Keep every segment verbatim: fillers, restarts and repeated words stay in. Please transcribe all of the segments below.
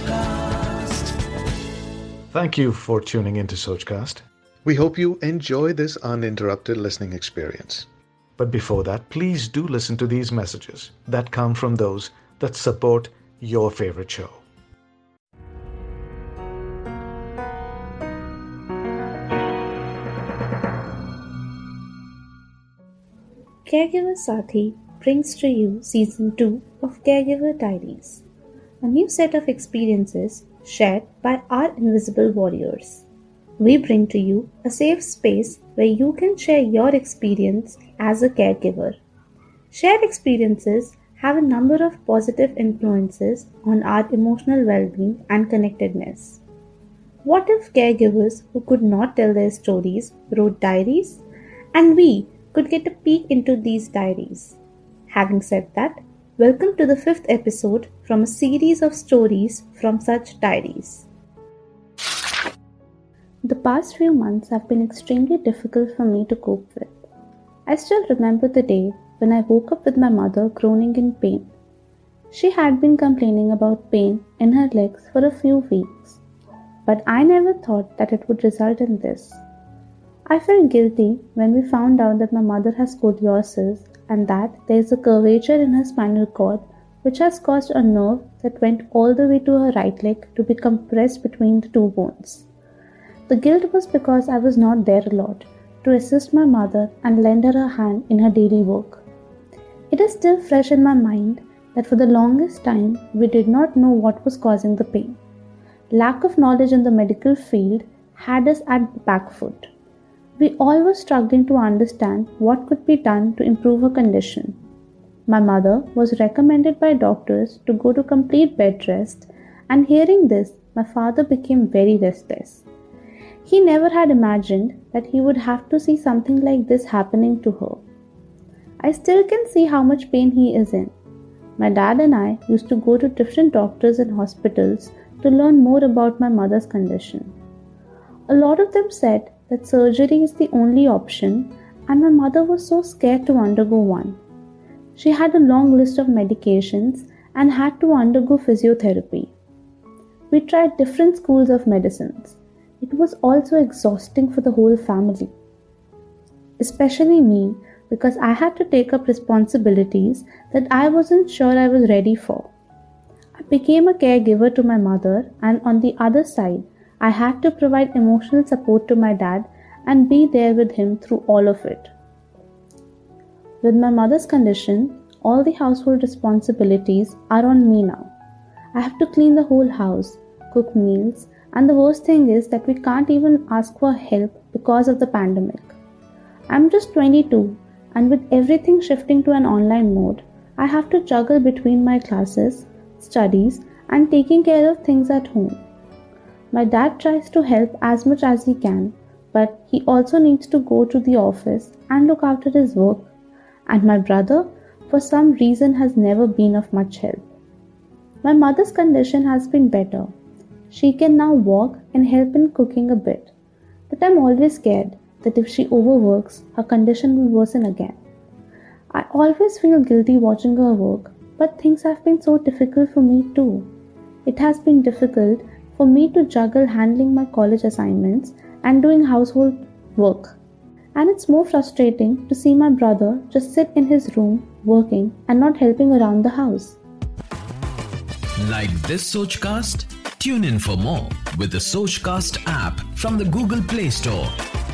Sochcast. Thank you for tuning into Sochcast. We hope you enjoy this uninterrupted listening experience. But before that, please do listen to these messages that come from those that support your favorite show. Caregiver Sathi brings to you Season two of Caregiver Diaries, a new set of experiences shared by our invisible warriors. We bring to you a safe space where you can share your experience as a caregiver. Shared experiences have a number of positive influences on our emotional well-being and connectedness. What if caregivers who could not tell their stories wrote diaries, and we could get a peek into these diaries? Having said that, welcome to the fifth episode from a series of stories from such diaries. The past few months have been extremely difficult for me to cope with. I still remember the day when I woke up with my mother groaning in pain. She had been complaining about pain in her legs for a few weeks, but I never thought that it would result in this. I felt guilty when we found out that my mother has scoliosis and that there is a curvature in her spinal cord which has caused a nerve that went all the way to her right leg to be compressed between the two bones. The guilt was because I was not there a lot to assist my mother and lend her a hand in her daily work. It is still fresh in my mind that for the longest time we did not know what was causing the pain. Lack of knowledge in the medical field had us at the back foot. We all were struggling to understand what could be done to improve her condition. My mother was recommended by doctors to go to complete bed rest, and hearing this, my father became very restless. He never had imagined that he would have to see something like this happening to her. I still can see how much pain he is in. My dad and I used to go to different doctors and hospitals to learn more about my mother's condition. A lot of them said that surgery is the only option, and my mother was so scared to undergo one. She had a long list of medications and had to undergo physiotherapy. We tried different schools of medicines. It was also exhausting for the whole family, especially me, because I had to take up responsibilities that I wasn't sure I was ready for. I became a caregiver to my mother, and on the other side, I had to provide emotional support to my dad and be there with him through all of it. With my mother's condition, all the household responsibilities are on me now. I have to clean the whole house, cook meals, and the worst thing is that we can't even ask for help because of the pandemic. I'm just twenty-two, and with everything shifting to an online mode, I have to juggle between my classes, studies, and taking care of things at home. My dad tries to help as much as he can, but he also needs to go to the office and look after his work, and my brother, for some reason, has never been of much help. My mother's condition has been better. She can now walk and help in cooking a bit, but I'm always scared that if she overworks, her condition will worsen again. I always feel guilty watching her work, but things have been so difficult for me too. It has been difficult for me to juggle handling my college assignments and doing household work. And it's more frustrating to see my brother just sit in his room working and not helping around the house. Like this Sochcast? Tune in for more with the Sochcast app from the Google Play Store.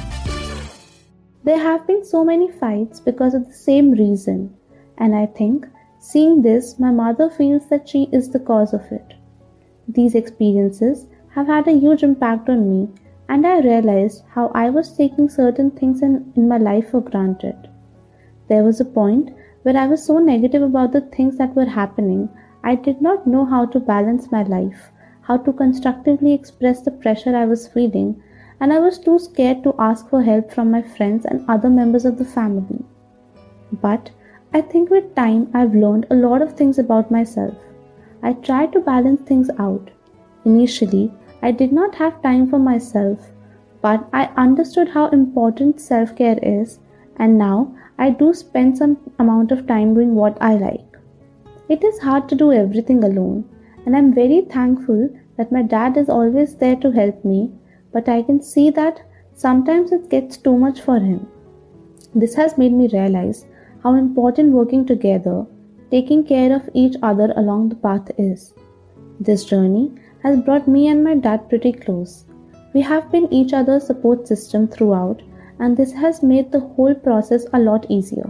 There have been so many fights because of the same reason, and I think seeing this, my mother feels that she is the cause of it. These experiences have had a huge impact on me, and I realized how I was taking certain things in, in my life for granted. There was a point where I was so negative about the things that were happening, I did not know how to balance my life, how to constructively express the pressure I was feeling, and I was too scared to ask for help from my friends and other members of the family. But I think with time I've learned a lot of things about myself. I tried to balance things out. Initially, I did not have time for myself, but I understood how important self-care is, and now I do spend some amount of time doing what I like. It is hard to do everything alone, and I'm very thankful that my dad is always there to help me, but I can see that sometimes it gets too much for him. This has made me realize how important working together, taking care of each other along the path is. This journey has brought me and my dad pretty close. We have been each other's support system throughout, and this has made the whole process a lot easier.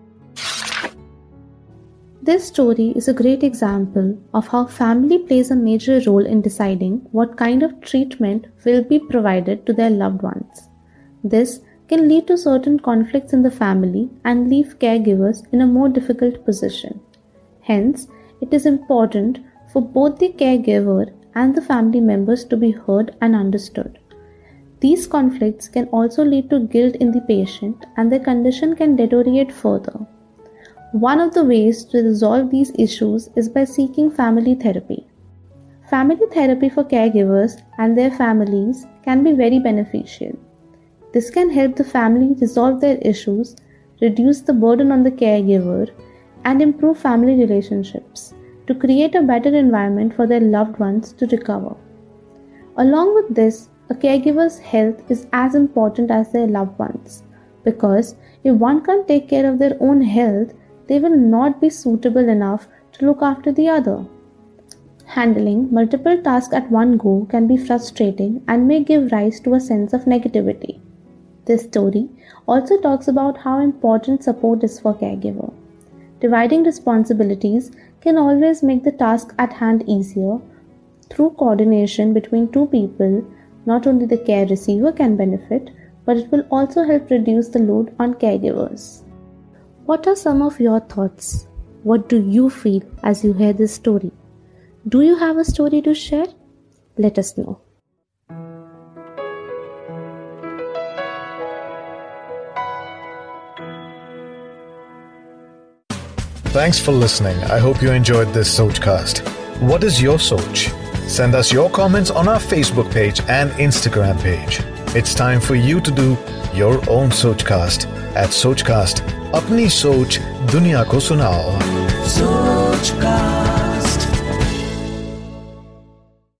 This story is a great example of how family plays a major role in deciding what kind of treatment will be provided to their loved ones. This can lead to certain conflicts in the family and leave caregivers in a more difficult position. Hence, it is important for both the caregiver and the family members to be heard and understood. These conflicts can also lead to guilt in the patient, and their condition can deteriorate further. One of the ways to resolve these issues is by seeking family therapy. Family therapy for caregivers and their families can be very beneficial. This can help the family resolve their issues, reduce the burden on the caregiver, and improve family relationships to create a better environment for their loved ones to recover. Along with this, a caregiver's health is as important as their loved ones, because if one can't take care of their own health, they will not be suitable enough to look after the other. Handling multiple tasks at one go can be frustrating and may give rise to a sense of negativity. This story also talks about how important support is for caregiver. Dividing responsibilities can always make the task at hand easier. Through coordination between two people, not only the care receiver can benefit, but it will also help reduce the load on caregivers. What are some of your thoughts? What do you feel as you hear this story? Do you have a story to share? Let us know. Thanks for listening. I hope you enjoyed this Sochcast. What is your Soch? Send us your comments on our Facebook page and Instagram page. It's time for you to do your own Sochcast at Sochcast. Apni Soch Duniya ko sunao. Sochcast.